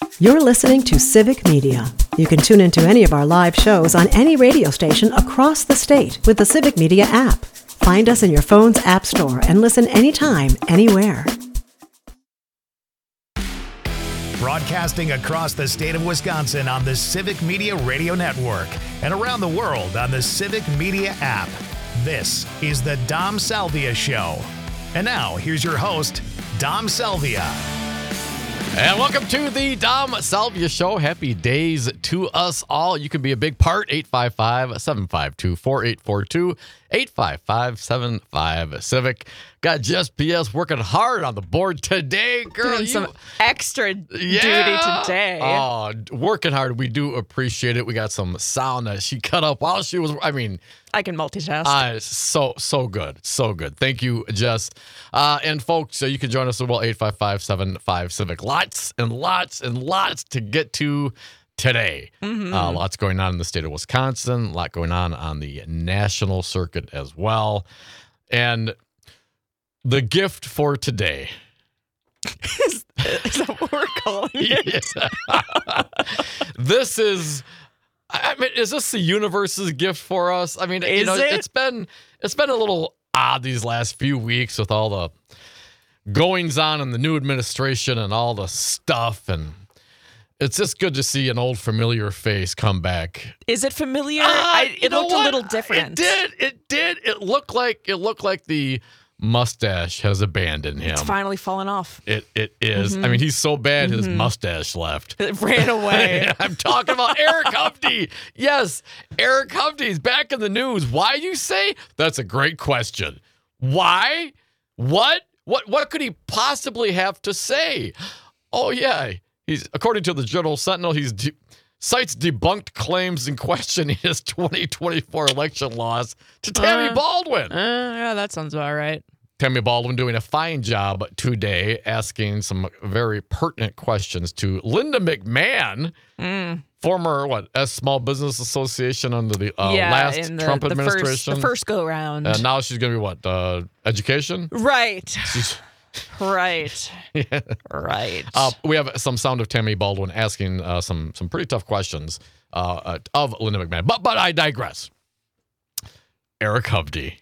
You're listening to Civic Media. You can tune into any of our live shows on any radio station across the state with the Civic Media app. Find us in your phone's app store and listen anytime, anywhere. Broadcasting across the state of Wisconsin on the Civic Media Radio Network and around the world on the Civic Media app. This is the Dom Salvia Show. And now, here's your host, Dom Salvia. And welcome to the Dom Salvia Show. Happy days to us all. You can be a big part. 855-752-4842. 855-75-CIVIC. Got Jess PS working hard on the board today, girl. Doing some extra duty today. Oh, working hard. We do appreciate it. We got some sound that she cut up while she was, I can multitask. So good. So good. Thank you, Jess. And folks, you can join us as well, 855-75-CIVIC. Lots and lots and lots to get to today. Lots going on in the state of Wisconsin. A lot going on the national circuit as well. And the gift for today. Is that what we're calling it? This is... is this the universe's gift for us? I mean, it's been a little odd these last few weeks with all the goings on in the new administration and all the stuff, and it's just good to see an old familiar face come back. Is it familiar? It looked a little different. It did. It looked like the mustache has abandoned him. It's finally fallen off. It is. I mean, he's so bad his mustache left. It ran away. I'm talking about Eric Hovde. Yes, Eric Hovde's back in the news. Why, you say? That's a great question. Why? What could he possibly have to say? Oh, yeah. He's, according to the Journal Sentinel, cites debunked claims in questioning his 2024 election loss to Tammy Baldwin. Yeah, that sounds about right. Tammy Baldwin doing a fine job today, asking some very pertinent questions to Linda McMahon, former Small Business Association under the last Trump administration. The first go round. And now she's going to be education? Right. Right. Yeah. Right. We have some sound of Tammy Baldwin asking some pretty tough questions of Linda McMahon. But I digress. Eric Hovde.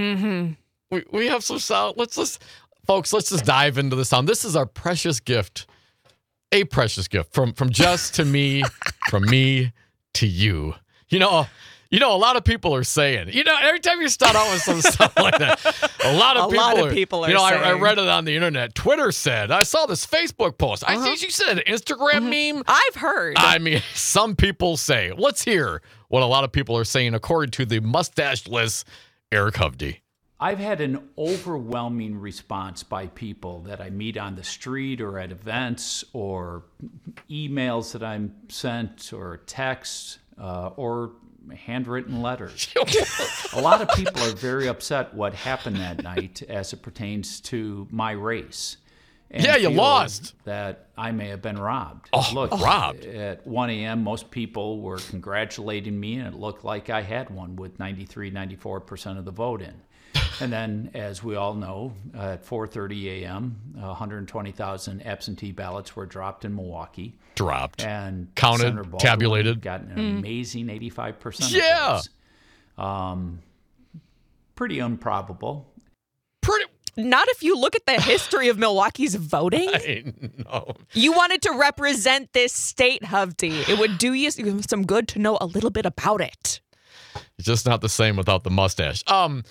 We have some sound. Let's just dive into the sound. This is our precious gift. A precious gift from Jess to me, from me to you. A lot of people are saying, every time you start out with some stuff like that, a lot of people are saying. I read it on the internet. Twitter said, I saw this Facebook post. I think you said an Instagram meme. I've heard. I mean, some people say. Let's hear what a lot of people are saying according to the mustache-less Eric Hovde. I've had an overwhelming response by people that I meet on the street or at events or emails that I'm sent or texts or handwritten letters. A lot of people are very upset what happened that night as it pertains to my race. And you lost. That I may have been robbed. Robbed. At 1 a.m., most people were congratulating me, and it looked like I had won with 94% of the vote in. And then, as we all know, at 4:30 a.m., 120,000 absentee ballots were dropped in Milwaukee. And counted, Senator Baldwin tabulated. Got an amazing 85% Yeah. of those. Pretty improbable. Not if you look at the history of Milwaukee's voting. I know. You wanted to represent this state, Hovde. It would do you some good to know a little bit about it. It's just not the same without the mustache. To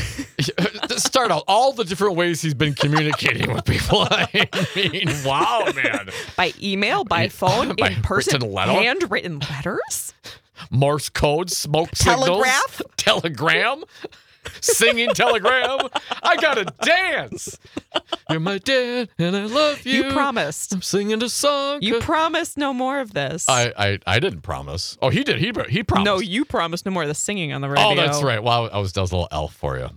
start out, all the different ways he's been communicating with people. I mean, wow, man. By email, by phone, by in person, written letter? handwritten letters, Morse code, smoke telegraph, signals, telegram, singing telegram. I gotta dance. You're my dad, and I love you. You promised. I'm singing a song. You promised no more of this. I didn't promise. Oh, he did. He promised. No, you promised no more of the singing on the radio. Oh, that's right. Well, I was a little elf for you.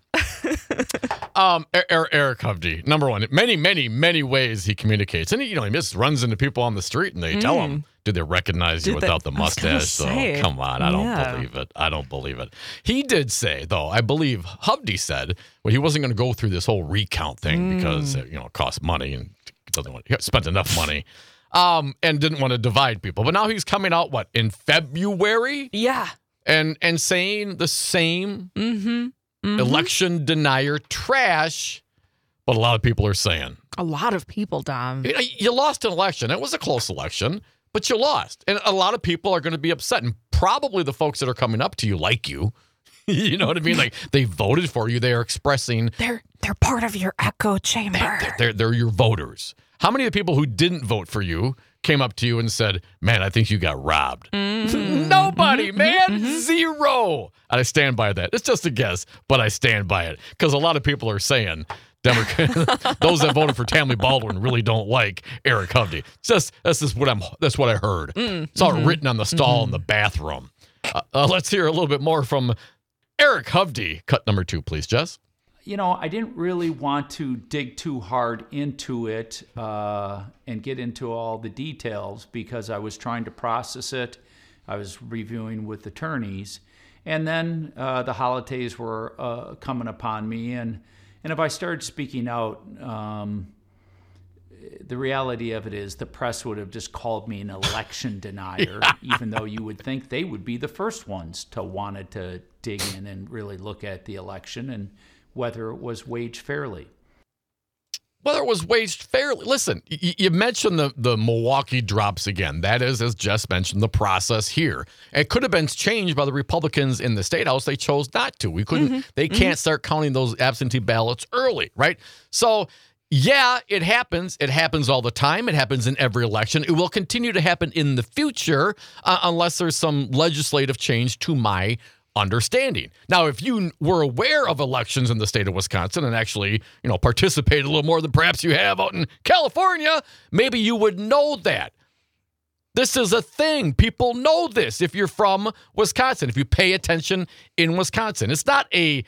Eric Hovde, number one, many ways he communicates. And he just runs into people on the street and they tell him, did they recognize you without the mustache? So come on, I don't believe it. He did say, though, I believe Hovde said, well, he wasn't going to go through this whole recount thing because it costs money and he doesn't want. He spent enough money and didn't want to divide people. But now he's coming out, in February? Yeah. And saying the same election denier trash, but a lot of people are saying. A lot of people, Dom. You lost an election. It was a close election, but you lost. And a lot of people are going to be upset. And probably the folks that are coming up to you like you. You know what I mean? Like, they voted for you. They are expressing. They're part of your echo chamber. They're your voters. How many of the people who didn't vote for you came up to you and said, man, I think you got robbed? Nobody, man. Zero. And I stand by that. It's just a guess, but I stand by it. Because a lot of people are saying those that voted for Tammy Baldwin really don't like Eric Hovde. That's what I heard. It's all written on the stall in the bathroom. Let's hear a little bit more from Eric Hovde. Cut number 2, please, Jess. I didn't really want to dig too hard into it and get into all the details because I was trying to process it. I was reviewing with attorneys. And then the holidays were coming upon me. And if I started speaking out, the reality of it is the press would have just called me an election denier, even though you would think they would be the first ones to want to dig in and really look at the election and whether it was waged fairly. Whether it was waged fairly. Listen, you mentioned the Milwaukee drops again. That is, as Jess mentioned, the process here. It could have been changed by the Republicans in the State House. They chose not to. We couldn't. They can't start counting those absentee ballots early, right? So, yeah, it happens. It happens all the time. It happens in every election. It will continue to happen in the future unless there's some legislative change to my understanding. Now, if you were aware of elections in the state of Wisconsin and actually, participated a little more than perhaps you have out in California, maybe you would know that. This is a thing. People know this if you're from Wisconsin, if you pay attention in Wisconsin. It's not a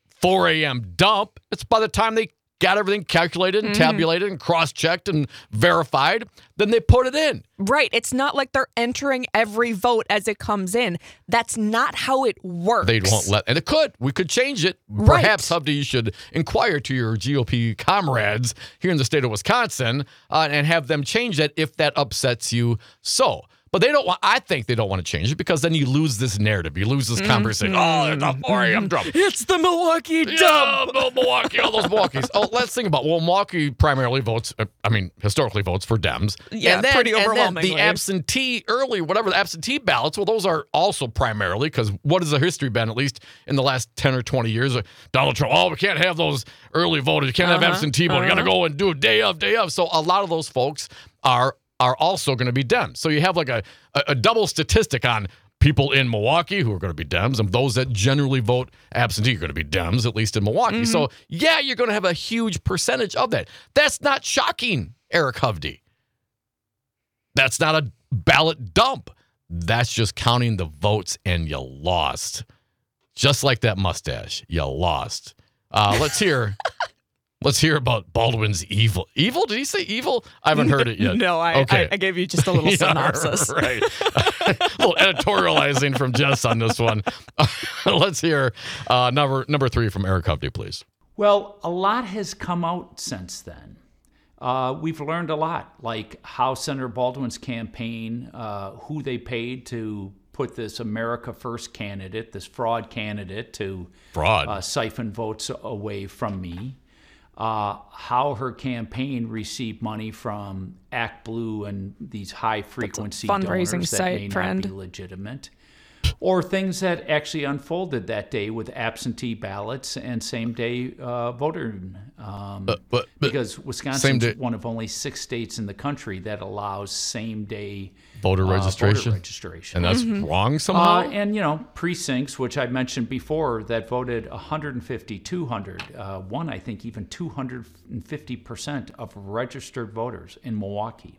4 a.m. dump. It's by the time they got everything calculated and tabulated and cross-checked and verified, then they put it in. Right. It's not like they're entering every vote as it comes in. That's not how it works. They won't let, and it could. We could change it. Right. Perhaps, Hovde, you should inquire to your GOP comrades here in the state of Wisconsin and have them change that if that upsets you so. But they don't want. I think they don't want to change it because then you lose this narrative. You lose this conversation. Oh, it's a 4 a.m. dump. It's the Milwaukee dump. Yeah, Milwaukee, all those Milwaukees. Oh, let's think about. Well, Milwaukee primarily votes. Historically votes for Dems. Yeah, and then, pretty and overwhelmingly. then the absentee the absentee ballots. Well, those are also primarily because what has the history been? At least in the last 10 or 20 years, Donald Trump. Oh, we can't have those early voters. You can't have absentee voting. You got to go and do it day of. So a lot of those folks are also going to be Dems. So you have like a double statistic on people in Milwaukee who are going to be Dems and those that generally vote absentee are going to be Dems, at least in Milwaukee. So, yeah, you're going to have a huge percentage of that. That's not shocking, Eric Hovde. That's not a ballot dump. That's just counting the votes and you lost. Just like that mustache, you lost. Let's hear... Let's hear about Baldwin's evil. Evil? Did he say evil? I haven't heard it yet. No, I gave you just a little synopsis. Right. A little editorializing from Jess on this one. Let's hear number 3 from Eric Hovde, please. Well, a lot has come out since then. We've learned a lot, like how Senator Baldwin's campaign, who they paid to put this America First candidate, this fraud candidate, to siphon votes away from me. How her campaign received money from Act Blue and these high-frequency fundraising donors that site, may friend. not be legitimate, or things that actually unfolded that day with absentee ballots and same-day voting. Because Wisconsin is one of only 6 states in the country that allows same-day voter registration. And that's wrong somehow? And, precincts, which I mentioned before, that voted 150, 200, one, I think, even 250% of registered voters in Milwaukee.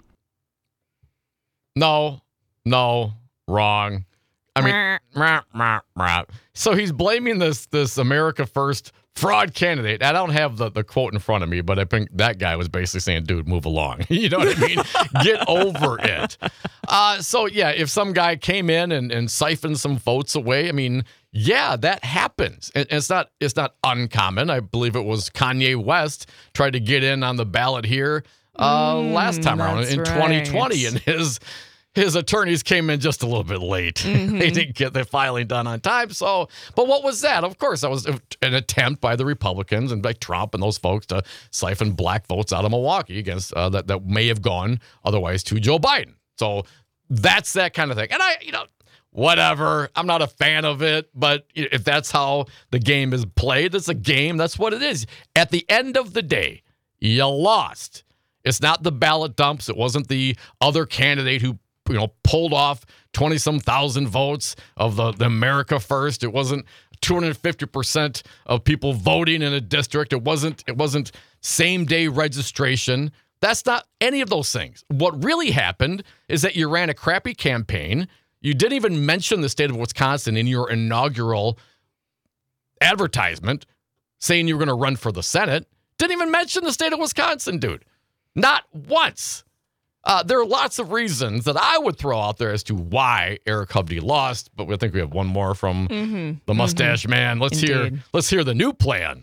No, wrong. I mean, so he's blaming this America First fraud candidate. I don't have the quote in front of me, but I think that guy was basically saying, dude, move along. You know what I mean? Get over it. So, yeah, if some guy came in and siphoned some votes away, I mean, yeah, that happens. And it's not uncommon. I believe it was Kanye West tried to get in on the ballot here last time around that's in 2020, and his attorneys came in just a little bit late. They didn't get the filing done on time. So, but what was that? Of course, that was an attempt by the Republicans and by Trump and those folks to siphon black votes out of Milwaukee against that may have gone otherwise to Joe Biden. So that's that kind of thing. And whatever. I'm not a fan of it, but if that's how the game is played, it's a game. That's what it is. At the end of the day, you lost. It's not the ballot dumps. It wasn't the other candidate who pulled off 20-some thousand votes of the America First. It wasn't 250% of people voting in a district. It wasn't same-day registration. That's not any of those things. What really happened is that you ran a crappy campaign. You didn't even mention the state of Wisconsin in your inaugural advertisement saying you were going to run for the Senate. Didn't even mention the state of Wisconsin, dude. Not once. There are lots of reasons that I would throw out there as to why Eric Hovde lost, but I think we have one more from the mustache man. Let's hear the new plan.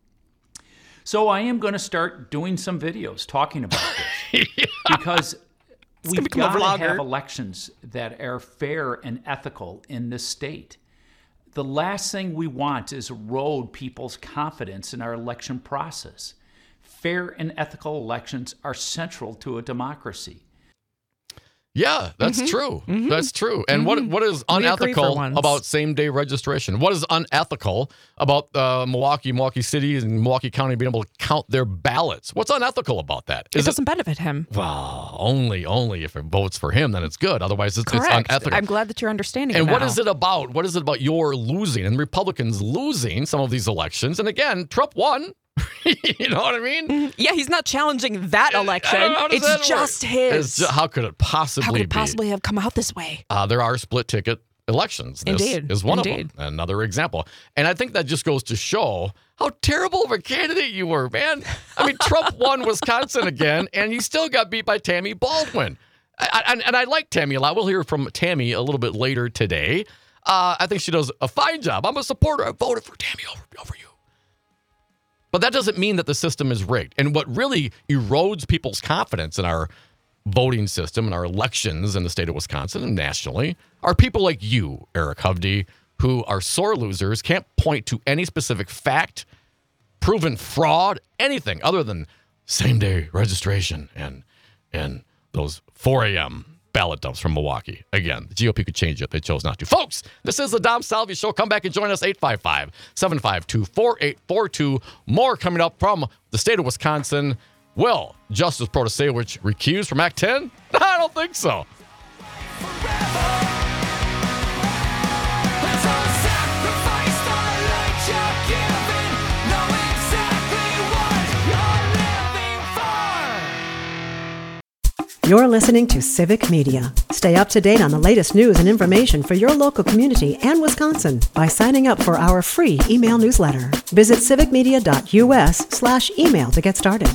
So I am going to start doing some videos talking about this because we've got to have elections that are fair and ethical in this state. The last thing we want is erode people's confidence in our election process. Fair and ethical elections are central to a democracy. Yeah, that's true. That's true. And what is unethical about same-day registration? What is unethical about Milwaukee City and Milwaukee County being able to count their ballots? What's unethical about that? It doesn't benefit him. Well, only if it votes for him, then it's good. Otherwise, it's unethical. I'm glad that you're understanding And now. what is it about? What is it about your losing and Republicans losing some of these elections? And again, Trump won. You know what I mean? Yeah, he's not challenging that election. It's just his. How could it possibly How could it possibly have come out this way? There are split ticket elections. This is one of them. Another example. And I think that just goes to show how terrible of a candidate you were, man. I mean, Trump won Wisconsin again, and he still got beat by Tammy Baldwin. And I like Tammy a lot. We'll hear from Tammy a little bit later today. I think she does a fine job. I'm a supporter. I voted for Tammy over you. But that doesn't mean that the system is rigged. And what really erodes people's confidence in our voting system and our elections in the state of Wisconsin and nationally are people like you, Eric Hovde, who are sore losers, can't point to any specific fact, proven fraud, anything other than same-day registration and those 4 a.m. ballot dumps from Milwaukee. Again, the GOP could change it. They chose not to. Folks, this is the Dom Salvia Show. Come back and join us, 855-752-4842. More coming up from the state of Wisconsin. Will Justice Protasewicz recused from Act 10? I don't think so. You're listening to Civic Media. Stay up to date on the latest news and information for your local community and Wisconsin by signing up for our free email newsletter. Visit civicmedia.us/email to get started.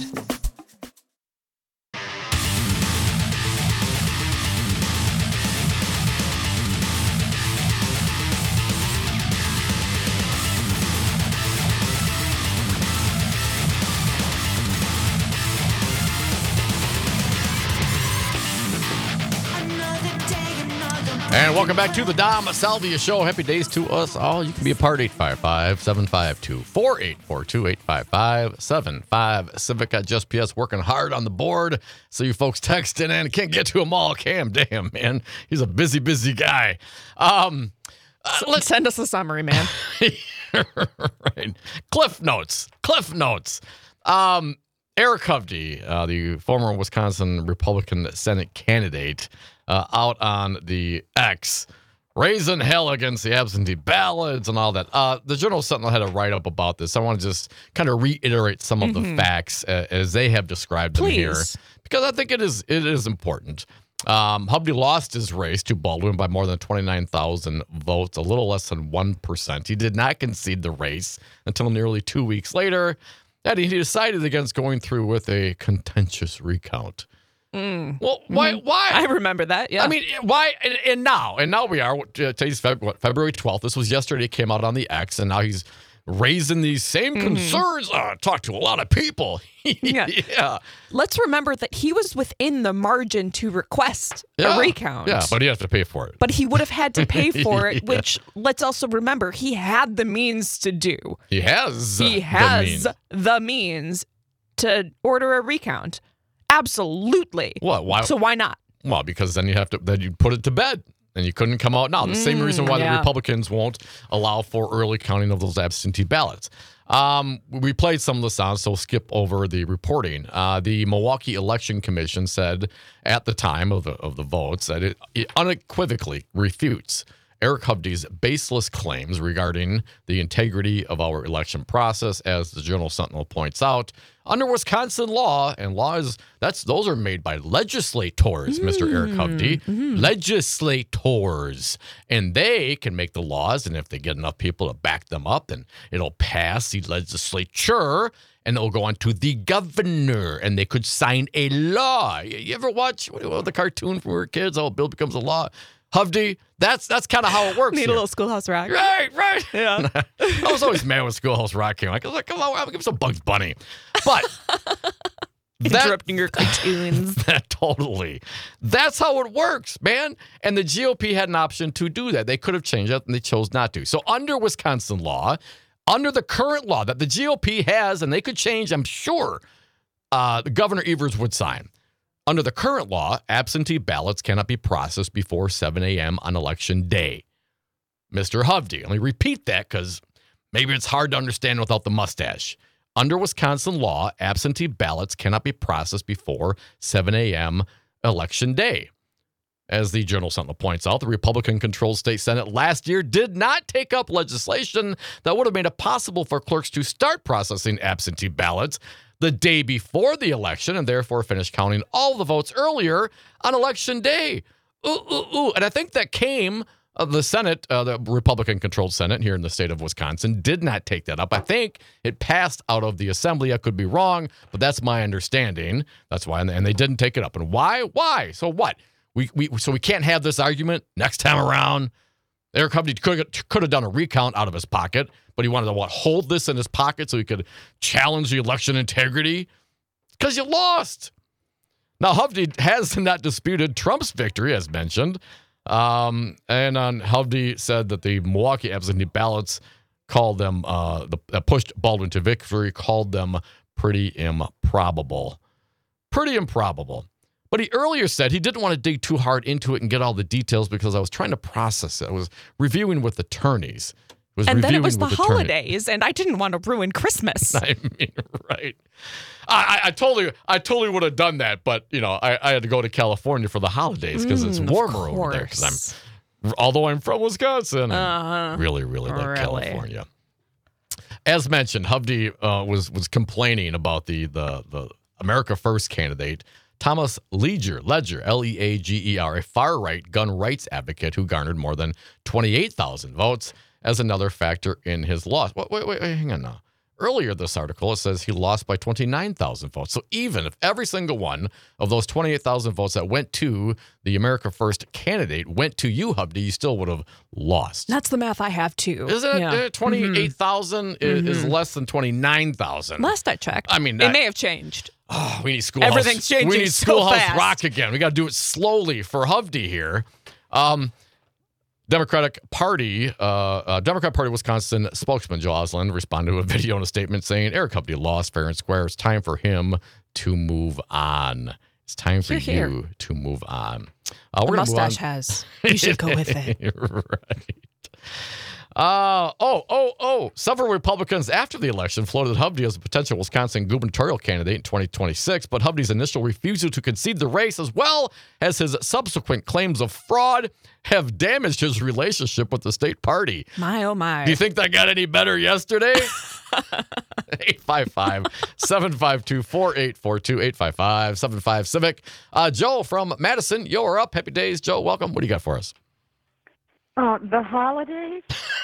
And welcome back to the Dom Salvia Show. Happy days to us all. You can be a part, 855-752-4842, 855-75 Just PS, working hard on the board. So you folks texting in. Can't get to them all. Cam, damn, man. He's a busy guy. Let's send us a summary, man. Right. Cliff notes. Eric Hovde, the former Wisconsin Republican Senate candidate, out on the X, raising hell against the absentee ballots and all that. The Journal Sentinel had a write-up about this. I want to just kind of reiterate some of the facts as they have described them here, because I think it is important. Hovde lost his race to Baldwin by more than 29,000 votes, a little less than 1%. He did not concede the race until nearly 2 weeks later, and he decided against going through with a contentious recount. Well, why? I remember that, yeah. I mean, why? And now we are, today's February 12th. This was yesterday, it came out on the X, and now he's raising these same concerns. Talked to a lot of people. Yeah. Let's remember that he was within the margin to request a recount. Yeah, but he has to pay for it. But he would have had to pay for it, which, let's also remember, he had the means to do. He has the means to order a recount. Absolutely. What? Why? So why not? Well, because then you'd put it to bed. And you couldn't come out now. The same reason why the Republicans won't allow for early counting of those absentee ballots. We played some of the sounds, so we'll skip over the reporting. The Milwaukee Election Commission said at the time of the votes that it unequivocally refutes Eric Hovde's baseless claims regarding the integrity of our election process, as the Journal Sentinel points out. Under Wisconsin law, and those are made by legislators, Mr. Eric Hovde. Legislators. And they can make the laws, and if they get enough people to back them up, then it'll pass the legislature, and it'll go on to the governor, and they could sign a law. You ever watch the cartoon from we were kids? Oh, Bill becomes a law. Hovde, that's kind of how it works. Need a little Schoolhouse Rock. Right. Yeah. I was always mad when Schoolhouse Rock came. I was like, come on, I'll give some Bugs Bunny. But interrupting your cartoons. Totally. That's how it works, man. And the GOP had an option to do that. They could have changed it, and they chose not to. So under Wisconsin law, under the current law that the GOP has, and they could change, I'm sure, Governor Evers would sign. Under the current law, absentee ballots cannot be processed before 7 a.m. on election day. Mr. Hovde, let me repeat that because maybe it's hard to understand without the mustache. Under Wisconsin law, absentee ballots cannot be processed before 7 a.m. election day. As the Journal Sentinel points out, the Republican-controlled state Senate last year did not take up legislation that would have made it possible for clerks to start processing absentee ballots the day before the election and therefore finish counting all the votes earlier on election day. And I think that came the Senate, the Republican-controlled Senate here in the state of Wisconsin, did not take that up. I think it passed out of the assembly. I could be wrong, but that's my understanding. That's why, and they didn't take it up. And why? Why? So what? So we can't have this argument next time around. Eric Hovde could have done a recount out of his pocket, but he wanted to hold this in his pocket so he could challenge the election integrity because you lost. Now, Hovde has not disputed Trump's victory, as mentioned. Hovde said that the Milwaukee absentee ballots called them, that pushed Baldwin to victory, called them pretty improbable. Pretty improbable. But he earlier said he didn't want to dig too hard into it and get all the details because I was trying to process it. I was reviewing with attorneys. And then it was the holidays, and I didn't want to ruin Christmas. I mean, right. I totally would have done that, but, I had to go to California for the holidays because it's warmer over there. Although I'm from Wisconsin, I really like California. As mentioned, Hovde was complaining about the America First candidate, Thomas Leger, Leager, a far-right gun rights advocate who garnered more than 28,000 votes as another factor in his loss. Wait, hang on now. Earlier this article, it says he lost by 29,000 votes. So even if every single one of those 28,000 votes that went to the America First candidate went to you, Hovde, you still would have lost. That's the math I have, too. Is it? Yeah. 28,000 is less than 29,000. Last I checked. I mean, it may have changed. Oh, we need Schoolhouse. Everything's changing We need so Schoolhouse fast. Rock again. We got to do it slowly for Hovde here. Democratic Party Wisconsin spokesman Joe Osland responded to a video in a statement saying Eric Hovde lost fair and square. It's time for him to move on. It's time for you to move on. The mustache has. You should go with it. Right. Several Republicans after the election floated Hovde as a potential Wisconsin gubernatorial candidate in 2026, but Hovde's initial refusal to concede the race, as well as his subsequent claims of fraud, have damaged his relationship with the state party. My, oh my. Do you think that got any better yesterday? 855-752-4842, 855-75-CIVIC. Joe from Madison, you're up. Happy days, Joe. Welcome. What do you got for us? The holidays?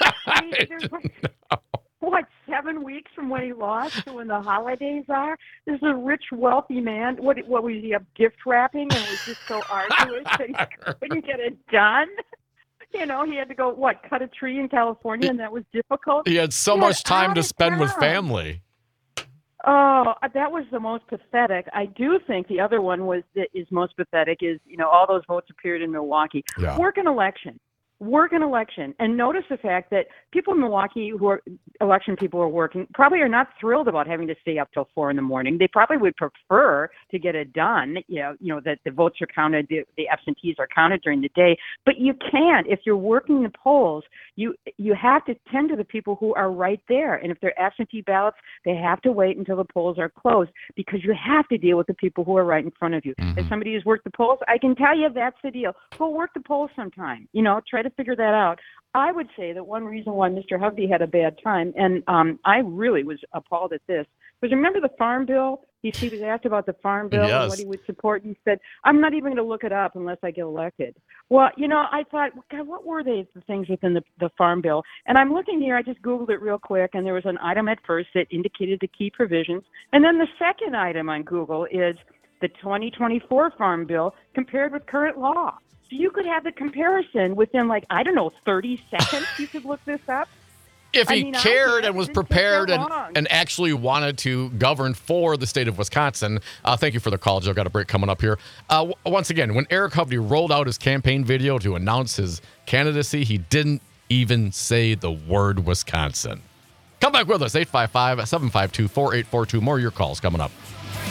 What, 7 weeks from when he lost to when the holidays are? This is a rich, wealthy man. What was he up gift wrapping and was just so arduous that he couldn't get it done? You know, he had to go, cut a tree in California, and that was difficult. He had so Get much time out to of spend with town. family. Oh, that was the most pathetic. I do think the other one that is most pathetic is, all those votes appeared in Milwaukee. Yeah. Work an election. And notice the fact that people in Milwaukee who are election people who are working probably are not thrilled about having to stay up till 4 a.m. They probably would prefer to get it done, that the votes are counted, the absentees are counted during the day. But you can't. If you're working the polls, you have to tend to the people who are right there. And if they're absentee ballots, they have to wait until the polls are closed because you have to deal with the people who are right in front of you. As somebody who's worked the polls, I can tell you that's the deal. Go work the polls sometime. Try to figure that out. I would say that one reason why Mr. Hovde had a bad time, and I really was appalled at this, was remember the Farm Bill? He was asked about the Farm Bill Yes. and what he would support. And he said, I'm not even going to look it up unless I get elected. Well, I thought, God, what were the things within the Farm Bill? And I'm looking here. I just Googled it real quick, and there was an item at first that indicated the key provisions. And then the second item on Google is the 2024 Farm Bill compared with current law. So you could have the comparison within 30 seconds. You could look this up. If he cared and was it didn't take prepared that long. and actually wanted to govern for the state of Wisconsin, thank you for the call, Joe. Got a break coming up here. Once again, when Eric Hovde rolled out his campaign video to announce his candidacy, he didn't even say the word Wisconsin. Come back with us, 855-752-4842. More of your calls coming up.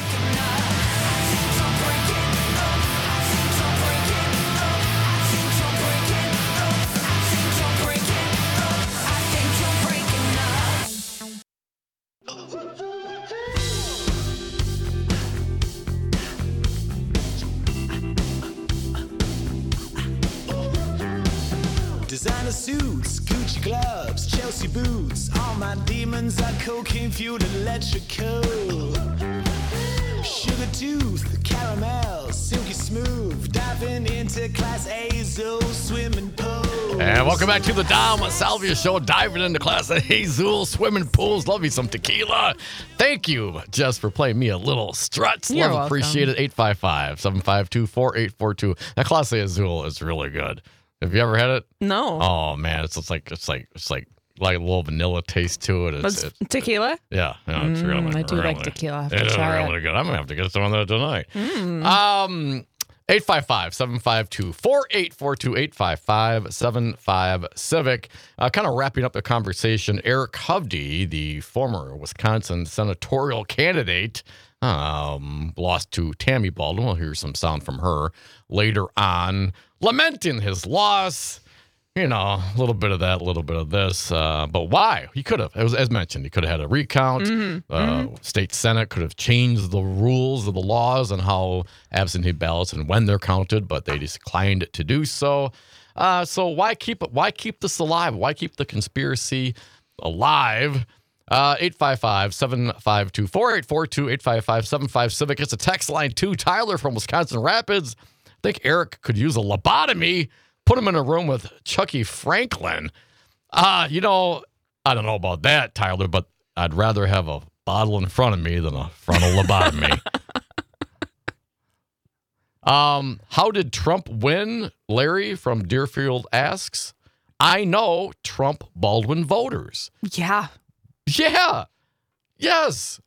Designer suits, Gucci gloves, Chelsea boots. All my demons are cocaine fueled electrical. Sugar tooth, caramel, silky smooth. Diving into Class Azul swimming pool. And welcome back to the Dom Salvia Show, diving into Class Azul swimming pools. Love me some tequila. Thank you, Jess, for playing me a little struts. You're Love, welcome. appreciate it. 855-752-4842. That Class Azul is really good. Have you ever had it? No. Oh man, it's like a little vanilla taste to it. It's tequila? Yeah, it's really. I do like really- tequila. I have to It is try really good. I'm gonna have to get some of that tonight. Mm. 855-752-4842, 855-75-CIVIC. Kind of wrapping up the conversation, Eric Hovde, the former Wisconsin senatorial candidate, lost to Tammy Baldwin. We'll hear some sound from her later on, lamenting his loss. A little bit of that, a little bit of this. But why? He could have, as mentioned, he could have had a recount. State Senate could have changed the rules of the laws on how absentee ballots and when they're counted, but they declined to do so. So why keep this alive? Why keep the conspiracy alive? 855-752-4842, 855-75-CIVIC. It's a text line too. Tyler from Wisconsin Rapids. I think Eric could use a lobotomy. Put him in a room with Chucky Franklin. I don't know about that, Tyler, but I'd rather have a bottle in front of me than a frontal lobotomy. How did Trump win? Larry from Deerfield asks. I know Trump Baldwin voters. Yeah. Yeah. Yes.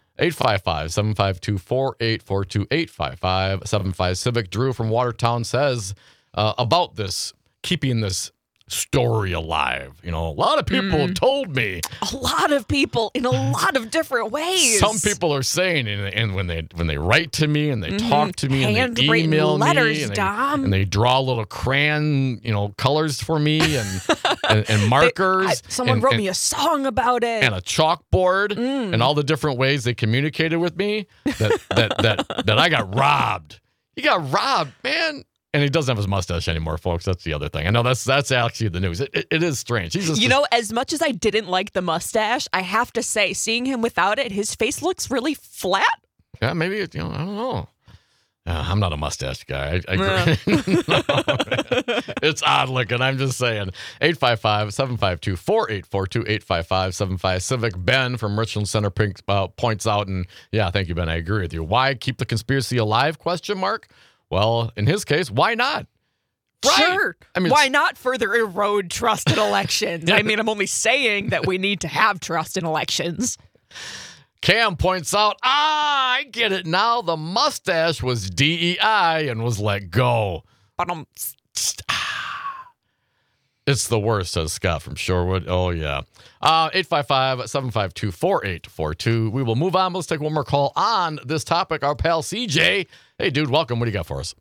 855-752-4842, 855-75-CIVIC. Drew from Watertown says about this, keeping this story alive. A lot of people told me. A lot of people in a lot of different ways. Some people are saying, and when they write to me and they talk to me and they Handwritten email letters, me and Dom. they draw little crayon, colors for me and markers. Someone wrote me a song about it. And a chalkboard and all the different ways they communicated with me that I got robbed. He got robbed, man. And he doesn't have his mustache anymore, folks. That's the other thing. I know that's actually the news. It is strange. He's just as much as I didn't like the mustache, I have to say, seeing him without it, his face looks really flat. Yeah, maybe, I don't know. I'm not a mustache guy. I agree. It's odd looking. I'm just saying. 855-752-4842, 855-75-CIVIC. Ben from Richland Center points out, and yeah, thank you, Ben. I agree with you. Why keep the conspiracy alive? ? Well, in his case, why not? Right. Sure. I mean, why not further erode trust in elections? I mean, I'm only saying that we need to have trust in elections. Cam points out, I get it now. The mustache was DEI and was let go. But It's the worst, says Scott from Shorewood. Oh, yeah. 855-752-4842. We will move on. Let's take one more call on this topic. Our pal CJ. Hey, dude, welcome. What do you got for us?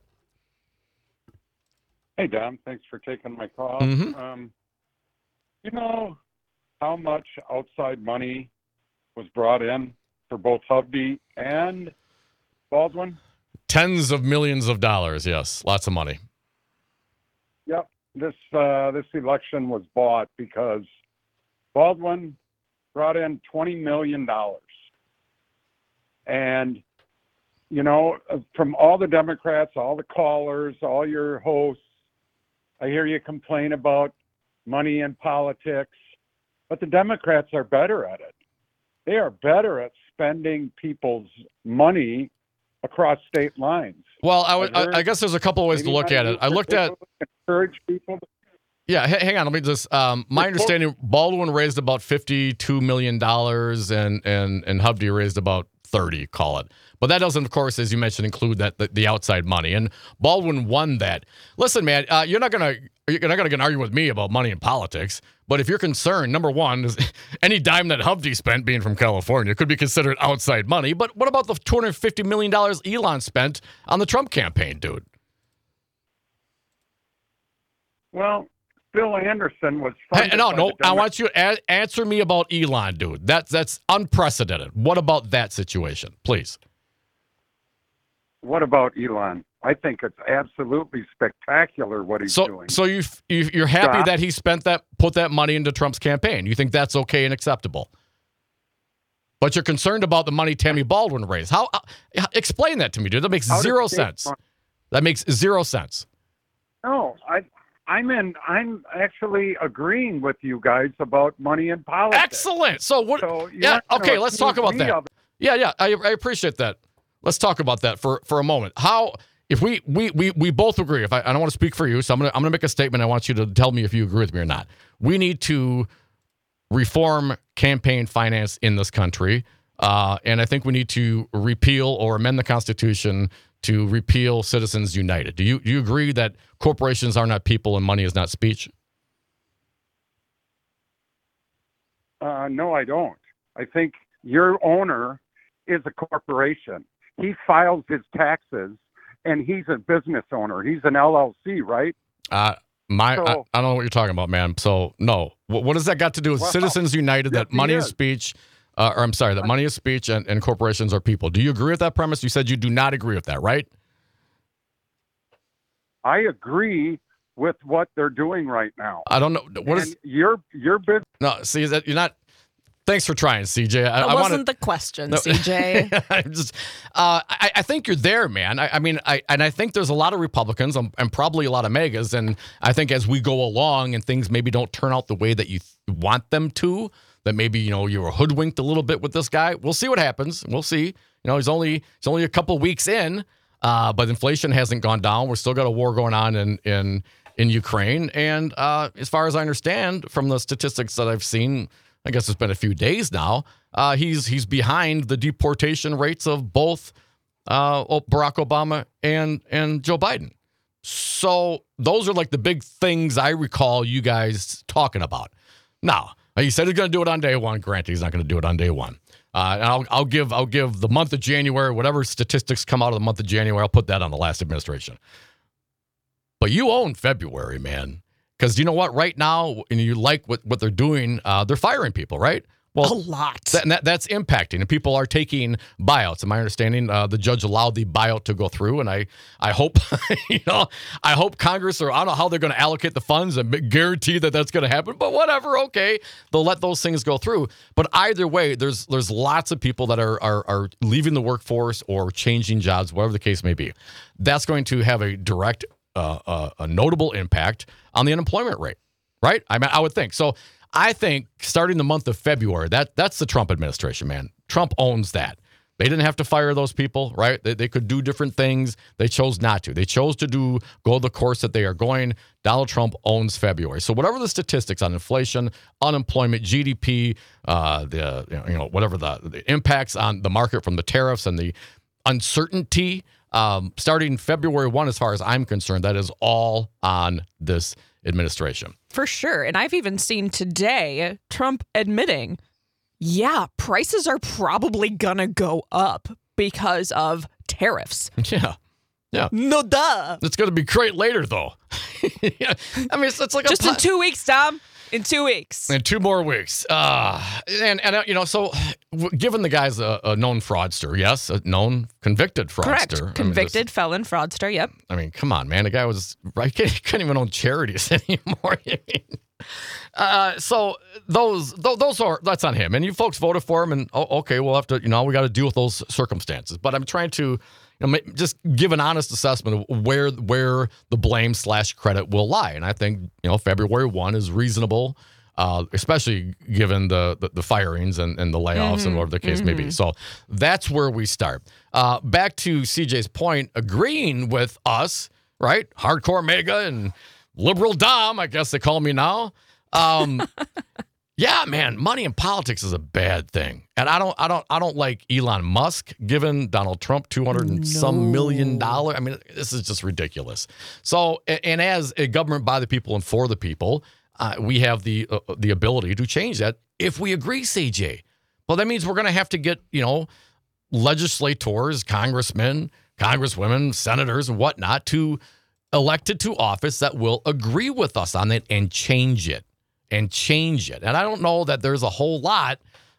Hey, Dom. Thanks for taking my call. Mhm. You know how much outside money was brought in for both Hovde and Baldwin? Tens of millions of dollars, yes. Lots of money. Yep. This election was bought because Baldwin brought in $20 million. And, you know, from all the Democrats, all the callers, all your hosts, I hear you complain about money in politics, but the Democrats are better at it. They are better at spending people's money across state lines. Well, I guess there's a couple of ways to look at it. I looked at... Encourage people to... Yeah, hang on. Let me just... my understanding, Baldwin raised about $52 million and Hovde raised about 30, call it. But that doesn't, of course, as you mentioned, include that the outside money. And Baldwin won that. Listen, man, you're not gonna argue with me about money in politics. But if you're concerned, number one, is any dime that Hovde spent, being from California, could be considered outside money. But what about the $250 million Elon spent on the Trump campaign, dude? Well, Bill Anderson was... Hey, no. I want you to answer me about Elon, dude. That's unprecedented. What about that situation, please? What about Elon? I think it's absolutely spectacular what he's doing. So you're happy that he put that money into Trump's campaign. You think that's okay and acceptable? But you're concerned about the money Tammy Baldwin raised. How? Explain that to me, dude. That makes zero sense. That makes zero sense. No, I'm actually agreeing with you guys about money in politics. Excellent. So what? Yeah. Okay. Let's talk about that. Yeah. I appreciate that. Let's talk about that for a moment. How? If we both agree, I don't want to speak for you, so I'm gonna make a statement. I want you to tell me if you agree with me or not. We need to reform campaign finance in this country, and I think we need to repeal or amend the Constitution to repeal Citizens United. Do you agree that corporations are not people and money is not speech? No, I don't. I think your owner is a corporation. He files his taxes, and he's a business owner. He's an LLC, right? I don't know what you're talking about, man. So, no. What does that got to do with Citizens United, that money is speech? That money is speech and corporations are people. Do you agree with that premise? You said you do not agree with that, right? I agree with what they're doing right now. I don't know. What is your business? No, see, that you're not... Thanks for trying, CJ. That wasn't the question, CJ. I think you're there, man. I think there's a lot of Republicans and probably a lot of MAGAs, and I think as we go along and things maybe don't turn out the way that you want them to, that maybe you were hoodwinked a little bit with this guy. We'll see what happens. We'll see. He's only a couple weeks in, but inflation hasn't gone down. We're still got a war going on in Ukraine, and as far as I understand from the statistics that I've seen. I guess it's been a few days now. He's behind the deportation rates of both Barack Obama and Joe Biden. So those are like the big things I recall you guys talking about. Now, he said he's going to do it on day one. Granted, he's not going to do it on day one. And I'll give the month of January, whatever statistics come out of the month of January, I'll put that on the last administration. But you own February, man. Because you know what? Right now, and you like what they're doing, they're firing people, right? Well, a lot. That's impacting, and people are taking buyouts. In my understanding, the judge allowed the buyout to go through, and I hope, I hope Congress, or I don't know how they're going to allocate the funds and guarantee that that's going to happen. But whatever, okay, they'll let those things go through. But either way, there's lots of people that are leaving the workforce or changing jobs, whatever the case may be. That's going to have a direct, a notable impact on the unemployment rate, right? I would think. So I think starting the month of February, that's the Trump administration, man. Trump owns that. They didn't have to fire those people, right? They could do different things. They chose not to. They chose to go the course that they are going. Donald Trump owns February. So whatever the statistics on inflation, unemployment, GDP, whatever the impacts on the market from the tariffs and the uncertainty, starting February 1, as far as I'm concerned, that is all on this administration. For sure. And I've even seen today Trump admitting, yeah, prices are probably going to go up because of tariffs. Yeah. Yeah. No duh. It's going to be great later, though. Yeah. I mean, it's like just in 2 weeks, Tom. In 2 weeks. In 2 more weeks. So given the guy's a known fraudster, yes, a known convicted fraudster. Correct. Convicted felon fraudster, yep. I mean, come on, man. The guy he couldn't even own charities anymore. So that's on him. And you folks voted for him, and okay, we'll have to, we got to deal with those circumstances. But I'm trying to just give an honest assessment of where the blame / credit will lie. And I think, February 1 is reasonable, especially given the firings and the layoffs and whatever the case may be. So that's where we start. Back to CJ's point, agreeing with us, right? Hardcore Mega and Liberal Dom, I guess they call me now. Yeah, man, money in politics is a bad thing. And I don't like Elon Musk giving Donald Trump $200 million. I mean, this is just ridiculous. So, and as a government by the people and for the people, we have the ability to change that if we agree, CJ. Well, that means we're going to have to get, legislators, congressmen, congresswomen, senators, and whatnot elected to office that will agree with us on it and change it. And I don't know that there's a whole lot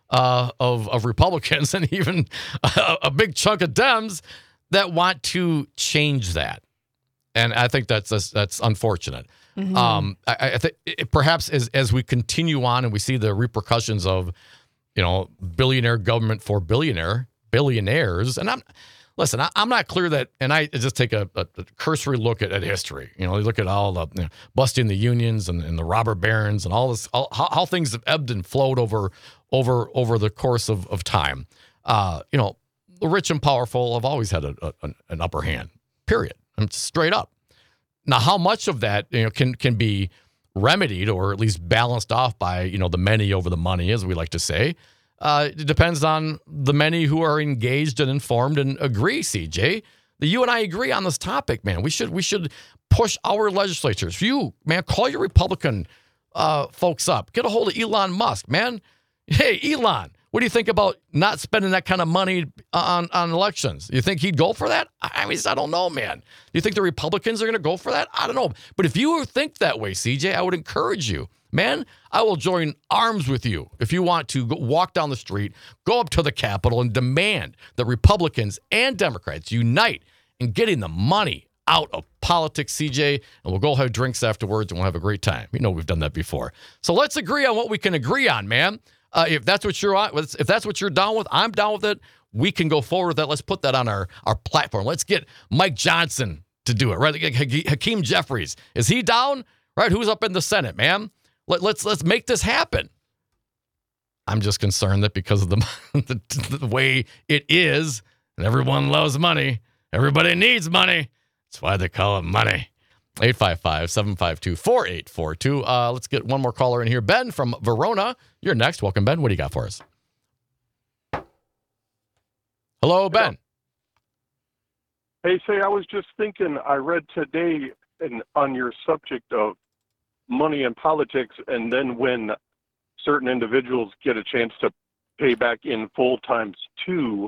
of Republicans and even a big chunk of Dems that want to change that. And I think that's unfortunate. Mm-hmm. I think perhaps as we continue on and we see the repercussions of, billionaire government for billionaires, and I'm not clear that, and I just take a cursory look at history. You look at all the busting the unions and the robber barons and all this, how things have ebbed and flowed over the course of time. The rich and powerful have always had an upper hand. Period. And straight up. Now, how much of that can be remedied or at least balanced off by the many over the money, as we like to say. It depends on the many who are engaged and informed and agree, CJ. You and I agree on this topic, man. We should push our legislatures. You, man, call your Republican folks up. Get a hold of Elon Musk, man. Hey, Elon, what do you think about not spending that kind of money on elections? You think he'd go for that? I mean, I don't know, man. Do you think the Republicans are going to go for that? I don't know. But if you think that way, CJ, I would encourage you. Man, I will join arms with you if you want to walk down the street, go up to the Capitol, and demand that Republicans and Democrats unite in getting the money out of politics, CJ, and we'll go have drinks afterwards, and we'll have a great time. We've done that before. So let's agree on what we can agree on, man. If that's what you're down with, I'm down with it. We can go forward with that. Let's put that on our platform. Let's get Mike Johnson to do it, right? Hakeem Jeffries. Is he down? Right? Who's up in the Senate, man? Let's make this happen. I'm just concerned that because of the way it is, and everyone loves money, everybody needs money. That's why they call it money. 855-752-4842. Let's get one more caller in here. Ben from Verona, you're next. Welcome, Ben. What do you got for us? Hello, Ben. Hey, I was just thinking, I read today on your subject of money in politics, and then when certain individuals get a chance to pay back in full times to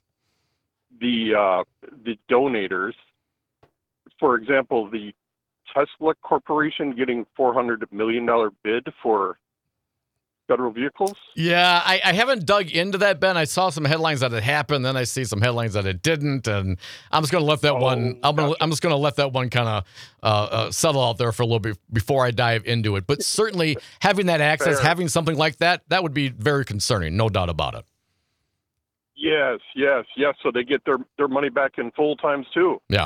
the donators. For example, the Tesla Corporation getting $400 million bid for federal vehicles? Yeah, I haven't dug into that, Ben. I saw some headlines that it happened, then I see some headlines that it didn't, and I'm just going to let that one. I'm just going to let that one kind of settle out there for a little bit before I dive into it. But certainly, having that access, having something like that would be very concerning, no doubt about it. Yes. So they get their money back in full times too. Yeah.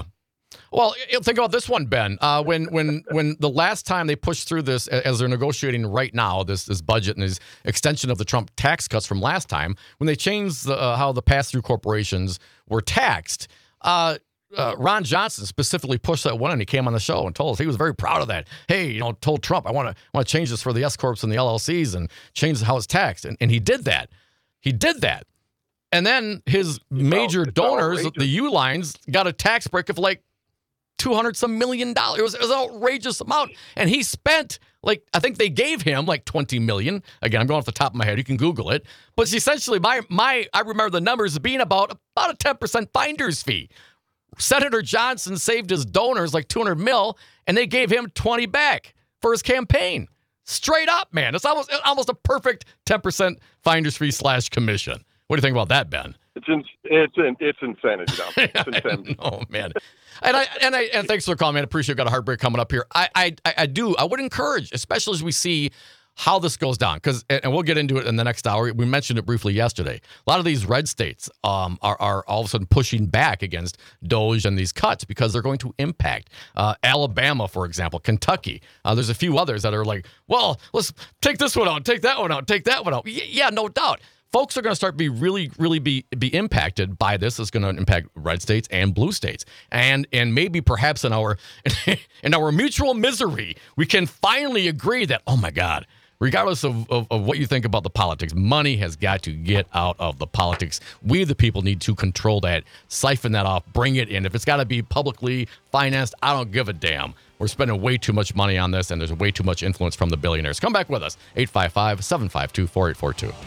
Well, think about this one, Ben. When the last time they pushed through this, as they're negotiating right now, this budget and this extension of the Trump tax cuts from last time, when they changed how the pass-through corporations were taxed, Ron Johnson specifically pushed that one, and he came on the show and told us he was very proud of that. Hey, told Trump, I want to change this for the S corps and the LLCs and change how it's taxed, and he did that. He did that, and then his major donors, the U-Lines, got a tax break of like $200-some million. It was an outrageous amount. And he spent, I think they gave him like $20 million. Again, I'm going off the top of my head. You can Google it. But essentially, I remember the numbers being about a 10% finder's fee. Senator Johnson saved his donors like $200 million, and they gave him 20 back for his campaign. Straight up, man. It's almost a perfect 10% finder's fee / commission. What do you think about that, Ben? It's insanity, Dom. It's insanity. Oh, man. And thanks for calling, man. I appreciate you. Got a heartbreak coming up here. I would encourage, especially as we see how this goes down, and we'll get into it in the next hour. We mentioned it briefly yesterday. A lot of these red states are all of a sudden pushing back against DOGE and these cuts because they're going to impact Alabama, for example, Kentucky. There's a few others that are like, well, let's take this one out, take that one out, take that one out. Yeah, no doubt. Folks are going to start be really be impacted by this. It's going to impact red states and blue states, and maybe perhaps in our mutual misery, we can finally agree that, oh my God, regardless of what you think about the politics, money has got to get out of the politics. We, the people, need to control that, siphon that off, bring it in. If it's got to be publicly financed, I don't give a damn. We're spending way too much money on this, and there's way too much influence from the billionaires. Come back with us, 855-752-4842.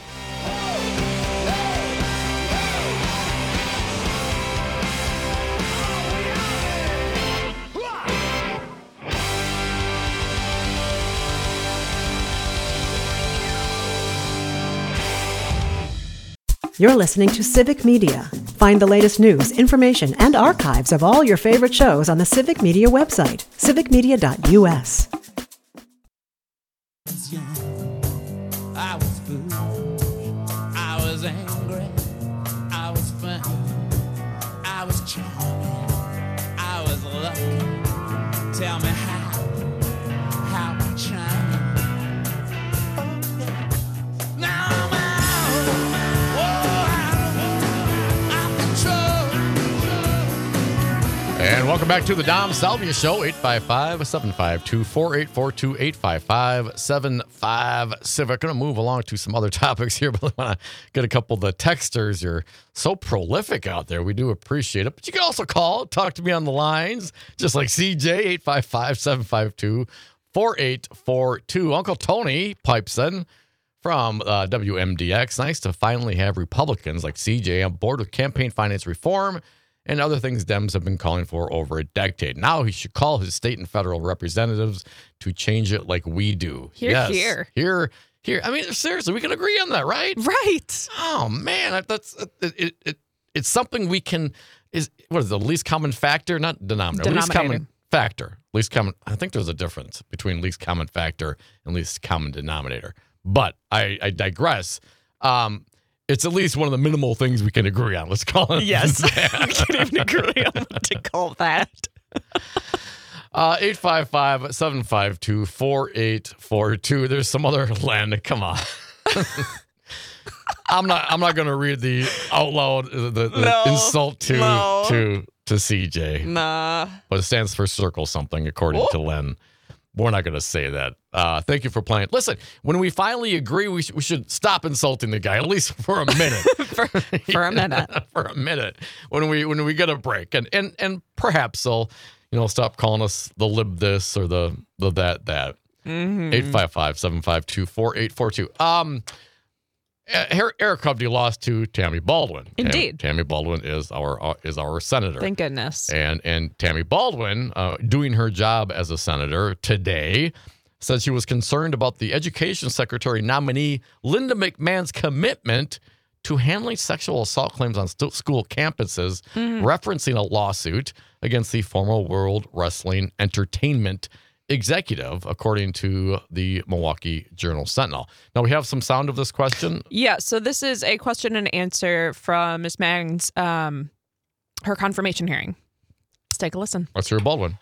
You're listening to Civic Media. Find the latest news, information, and archives of all your favorite shows on the Civic Media website, civicmedia.us. I was foolish, I was angry, I was funny, I was charming, I was lucky. Tell me how I charming. Now I'm And welcome back to the Dom Salvia Show, 855-752-4842, 855-75-CIVIC. Going to move along to some other topics here, but I want to get a couple of the texters. You're so prolific out there. We do appreciate it. But you can also call, talk to me on the lines, just like CJ, 855-752-4842. Uncle Tony pipes in from WMDX. Nice to finally have Republicans like CJ on board with campaign finance reform and other things Dems have been calling for over a decade. Now he should call his state and federal representatives to change it like we do. Here. I mean, seriously, we can agree on that, right? Right. Oh, man, that's it's something we can, what is the least common factor? Not denominator. Least common factor. Least common, I think there's a difference between least common factor and least common denominator. But I digress. It's at least one of the minimal things we can agree on. Let's call it. Yes. We can't even agree on what to call that. 855-752-4842. There's some other land. Come on. I'm not going to read the out loud the insult to CJ. Nah. But it stands for circle something according to Len. We're not going to say that. Thank you for playing. Listen, when we finally agree, we should stop insulting the guy, at least for a minute. for a minute. For a minute. When we get a break. And perhaps they'll, stop calling us the lib this or the that. 855-752-4842. Eric Hovde lost to Tammy Baldwin. Indeed. Tammy Baldwin is our senator. Thank goodness. And Tammy Baldwin, doing her job as a senator today, said she was concerned about the education secretary nominee Linda McMahon's commitment to handling sexual assault claims on school campuses, referencing a lawsuit against the former World Wrestling Entertainment executive, according to the Milwaukee Journal-Sentinel. Now, we have some sound of this question. Yeah, so this is a question and answer from Ms. Maggs, her confirmation hearing. take a listen. Let's hear Baldwin.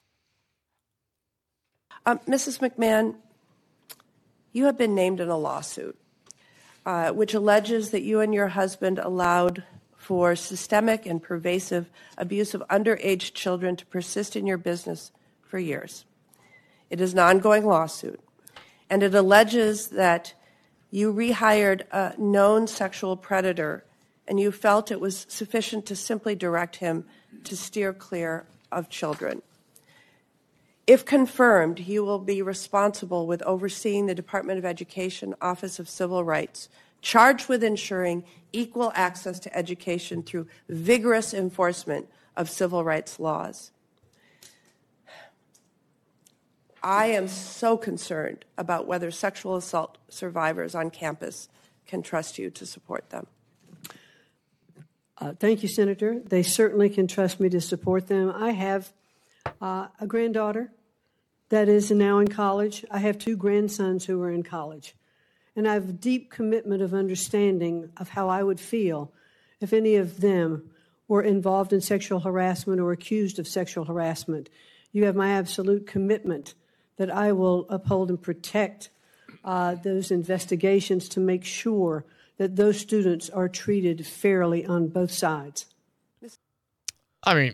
Mrs. McMahon, you have been named in a lawsuit which alleges that you and your husband allowed for systemic and pervasive abuse of underage children to persist in your business for years. It is an ongoing lawsuit, and it alleges that you rehired a known sexual predator and you felt it was sufficient to simply direct him to steer clear of children. If confirmed, you will be responsible with overseeing the Department of Education Office of Civil Rights, charged with ensuring equal access to education through vigorous enforcement of civil rights laws. I am so concerned about whether sexual assault survivors on campus can trust you to support them. Thank you, Senator. They certainly can trust me to support them. I have a granddaughter that is now in college. I have 2 grandsons who are in college. And I have a deep commitment of understanding of how I would feel if any of them were involved in sexual harassment or accused of sexual harassment. You have my absolute commitment that I will uphold and protect those investigations to make sure that those students are treated fairly on both sides. I mean,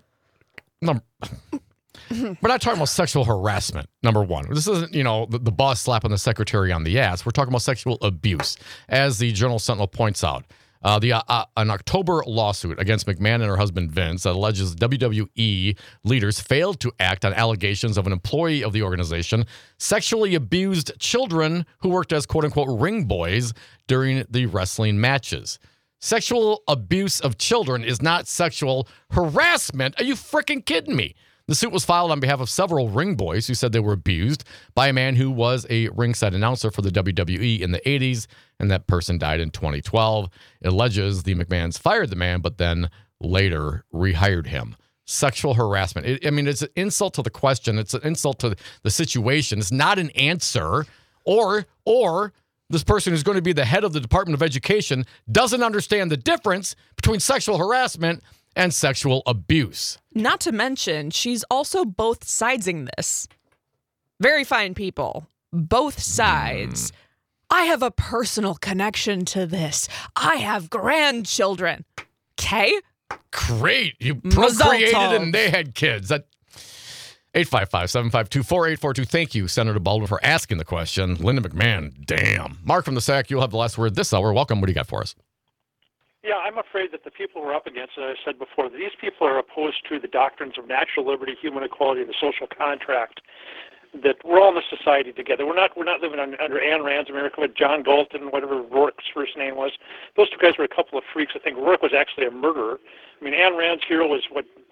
we're not talking about sexual harassment, number one. This isn't, the boss slapping the secretary on the ass. We're talking about sexual abuse, as the Journal Sentinel points out. An October lawsuit against McMahon and her husband Vince that alleges WWE leaders failed to act on allegations of an employee of the organization sexually abused children who worked as quote-unquote ring boys during the wrestling matches. Sexual abuse of children is not sexual harassment. Are you freaking kidding me? The suit was filed on behalf of several ring boys who said they were abused by a man who was a ringside announcer for the WWE in the 80s, and that person died in 2012. It alleges the McMahons fired the man, but then later rehired him. Sexual harassment. It's an insult to the question. It's an insult to the situation. It's not an answer. Or this person who's going to be the head of the Department of Education doesn't understand the difference between sexual harassment and sexual abuse. Not to mention, she's also both sidesing this. Very fine people. Both sides. I have a personal connection to this. I have grandchildren. Okay? Great. You procreated and they had kids. That 855-752-4842. Thank you, Senator Baldwin, for asking the question. Linda McMahon, damn. Mark from the SAC, you'll have the last word this hour. Welcome. What do you got for us? Yeah, I'm afraid that the people we're up against, as I said before, these people are opposed to the doctrines of natural liberty, human equality, and the social contract. That we're all in a society together. We're not living under Ayn Rand's America with John Galton, whatever Rourke's first name was. Those 2 guys were a couple of freaks. I think Rourke was actually a murderer. I mean, Ayn Rand's hero was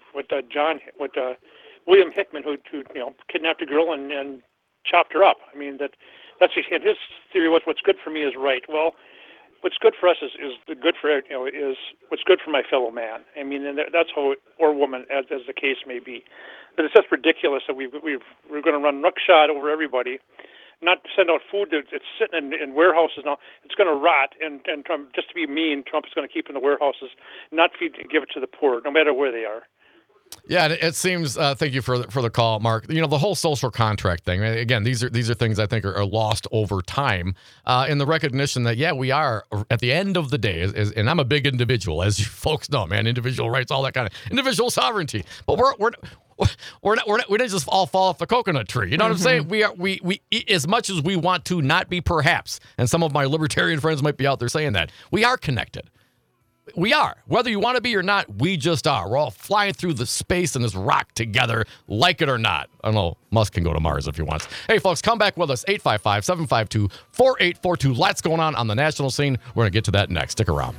William Hickman, who kidnapped a girl and chopped her up. I mean, that's his theory. What's good for me is right. Well, what's good for us is good for is what's good for my fellow man. I mean, and that's how, or woman, as the case may be. But it's just ridiculous that we're going to run ruckshod over everybody, not send out food that's sitting in warehouses now. It's going to rot, and Trump, just to be mean, Trump is going to keep in the warehouses, not give it to the poor, no matter where they are. Yeah, it seems. Thank you for the call, Mark. The whole social contract thing. Again, these are things I think are lost over time in the recognition that we are at the end of the day. And I'm a big individual, as you folks know, man. Individual rights, all that kind of individual sovereignty. But we didn't just all fall off the coconut tree. You know what I'm saying? We as much as we want to not be, perhaps, and some of my libertarian friends might be out there saying that, we are connected. We are. Whether you want to be or not, we just are. We're all flying through the space in this rock together, like it or not. I don't know. Musk can go to Mars if he wants. Hey, folks, come back with us. 855-752-4842. Lots going on the national scene. We're going to get to that next. Stick around.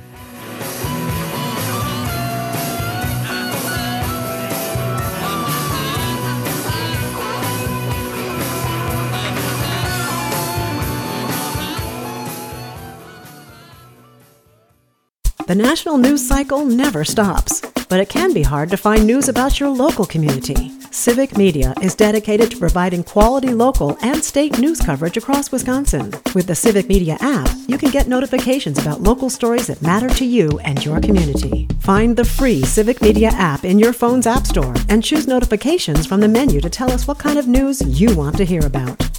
The national news cycle never stops, but it can be hard to find news about your local community. Civic Media is dedicated to providing quality local and state news coverage across Wisconsin. With the Civic Media app, you can get notifications about local stories that matter to you and your community. Find the free Civic Media app in your phone's app store and choose notifications from the menu to tell us what kind of news you want to hear about.